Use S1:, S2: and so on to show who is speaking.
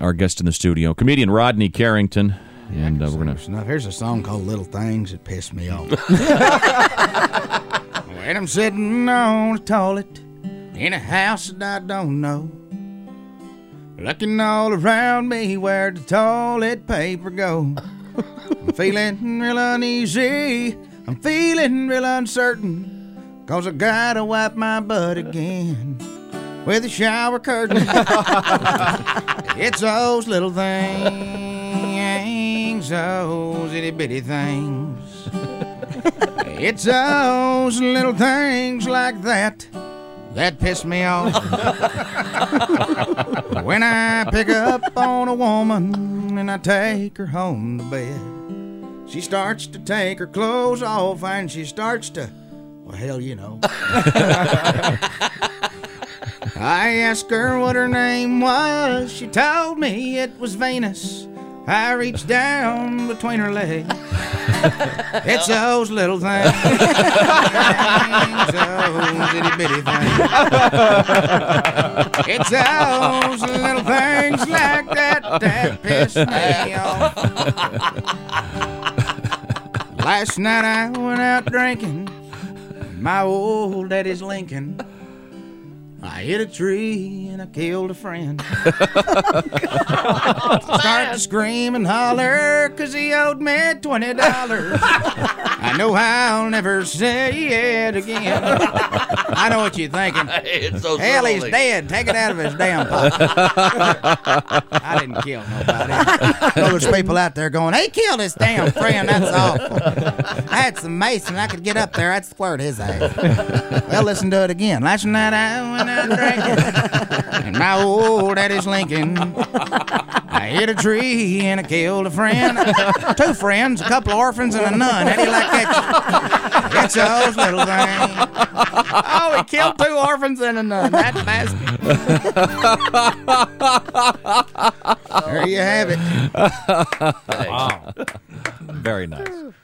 S1: our guest in the studio, comedian Rodney Carrington. And we're going to...
S2: Here's a song called Little Things That Piss Me Off. When I'm sitting on the toilet in a house that I don't know, looking all around me where the toilet paper go. I'm feeling real uneasy, I'm feeling real uncertain, 'cause I gotta wipe my butt again with a shower curtain. It's those little things, those itty bitty things. It's those little things like that piss me off. When I pick up on a woman and I take her home to bed, she starts to take her clothes off and she starts to, well, hell, you know. I asked her what her name was. She told me it was Venus. I reached down between her legs. It's those little things, those itty bitty things. It's those little things like that piss me off. Last night I went out drinking my old daddy's Lincoln. I hit a tree and I killed a friend. Start to scream and holler 'cause he owed me $20. I know I'll never say it again. I know what you're thinking. Hell, he's dead. Take it out of his damn pocket. I didn't kill nobody. There's people out there going, he killed his damn friend. That's awful. I had some mace and I could get up there. I'd squirt his ass. Well, listen to it again. Last night I went out drinking and my old daddy's Lincoln. I hit a tree and I killed a friend. 2 friends, a couple of orphans, and a nun. How do you like that? It's those little things. Oh, he killed 2 orphans and a nun. That bastard. There you have it.
S1: Wow. Very nice.